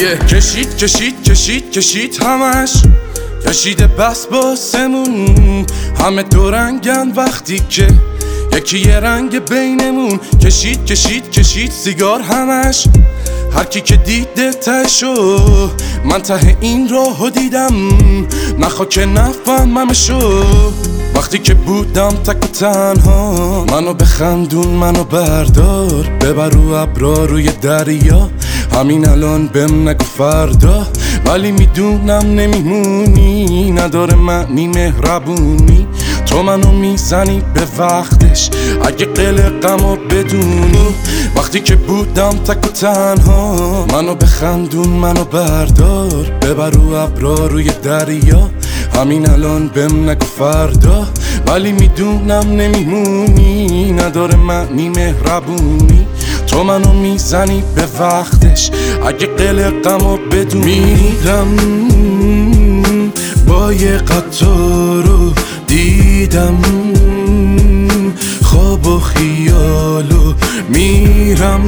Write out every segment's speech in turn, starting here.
کشید همش کشیده بس باسمون، همه دو رنگن وقتی که یکی یه رنگ بینمون. کشید سیگار همش، هر کی که دیده تهشو، من ته این راهو دیدم، نخوا که نفهممشو. وقتی که بودم تک و تنها، منو بخندون منو بردار، ببر رو ابرا روی دریا، همین الان بهم نگو فردا. ولی میدونم نمیمونی، نداره معنی مهربونی، تو منو میزنی به وقتش اگه قلقمو بدونی. وقتی که بودم تک و تنها، منو بخندون منو بردار، ببر رو ابرا روی دریا، همین الان بهم نگو فردا. ولی میدونم نمیمونی، نداره معنی مهربونی، تو منو میزنی به وقتش اگه قلقمو بدونی. میرم با یه قطارو دیدم خواب و خیالو، میرم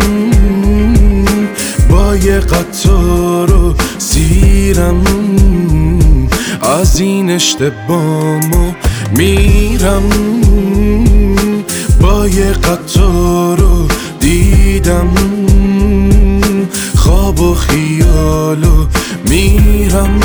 با یه قطارو سیرم از این اشتباهمو. میرم با یه قطارو دیدم خواب و خیالو، میرم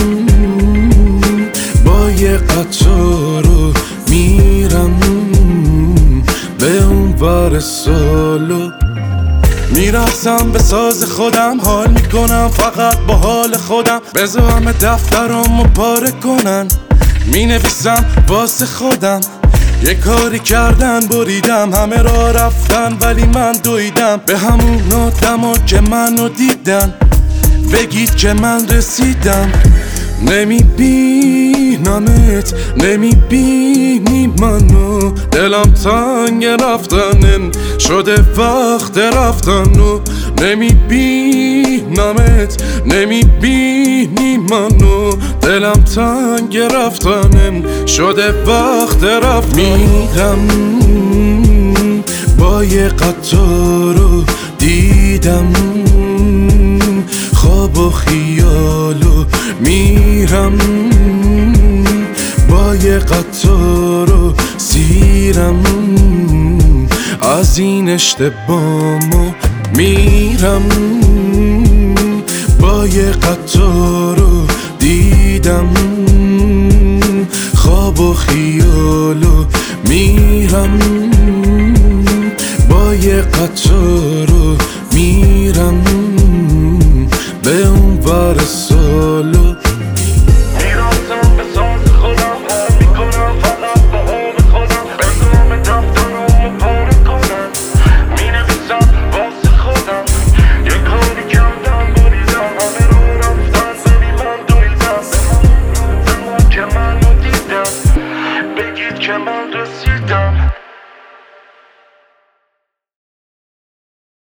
با یه قطارو میرم به اون ور سالو. میرسم به ساز خودم، حال میکنم فقط با حال خودم، بذار همه دفترامو پاره کنن، مینویسم واسه خودم. یه کاری کردن بریدم، همه را رفتن ولی من دویدم به همون آدما که منو دیدن، بگید که من رسیدم. نمیبینمت، نمیبینی منو، دلم تنگ رفتنم شده وقت رفتن و نمیبینمت، نمیبینی منو، دلم تنگ رفتنم شده وقت رفتن. میرم با یه قطارو دیدم خواب و خیالو، میرم با یه قطارو سیرم از این اشتباهمو. میرم با یه قطارو دیدم خواب و خیالو، میرم با یه قطارو میرم به اون ور